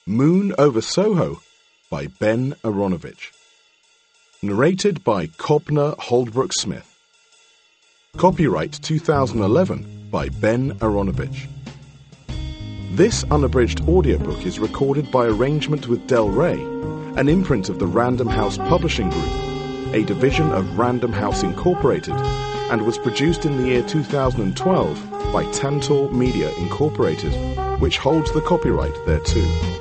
Moon Over Soho by Ben Aronovich. Narrated by Cobner Holdbrook Smith. Copyright 2011 by Ben Aronovich. This unabridged audiobook is recorded by arrangement with Del Rey, an imprint of the Random House Publishing Group, a division of Random House Incorporated, and was produced in the year 2012 by Tantor Media Incorporated, which holds the copyright thereto.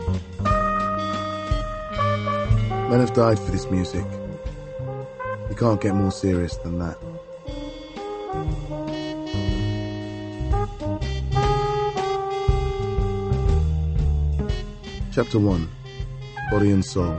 Men have died for this music. You can't get more serious than that. Chapter 1. Body and Soul.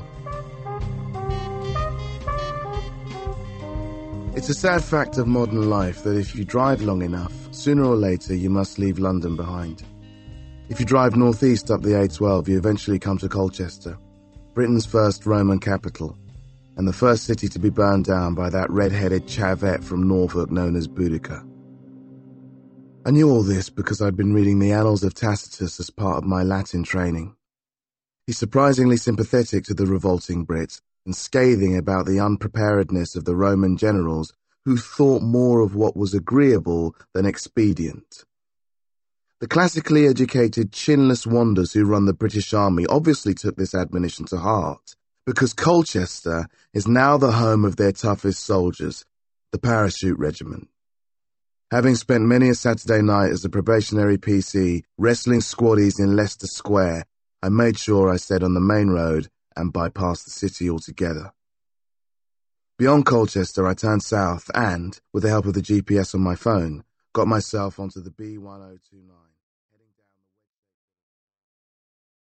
It's a sad fact of modern life that if you drive long enough, sooner or later you must leave London behind. If you drive northeast up the A12, you eventually come to Colchester, Britain's first Roman capital, and the first city to be burned down by that red-headed chavette from Norfolk known as Boudica. I knew all this because I'd been reading the Annals of Tacitus as part of my Latin training. He's surprisingly sympathetic to the revolting Brits and scathing about the unpreparedness of the Roman generals who thought more of what was agreeable than expedient. The classically educated, chinless wanders who run the British Army obviously took this admonition to heart, because Colchester is now the home of their toughest soldiers, the Parachute Regiment. Having spent many a Saturday night as a probationary PC wrestling squaddies in Leicester Square, I made sure I stayed on the main road and bypassed the city altogether. Beyond Colchester, I turned south and, with the help of the GPS on my phone, got myself onto the B1029.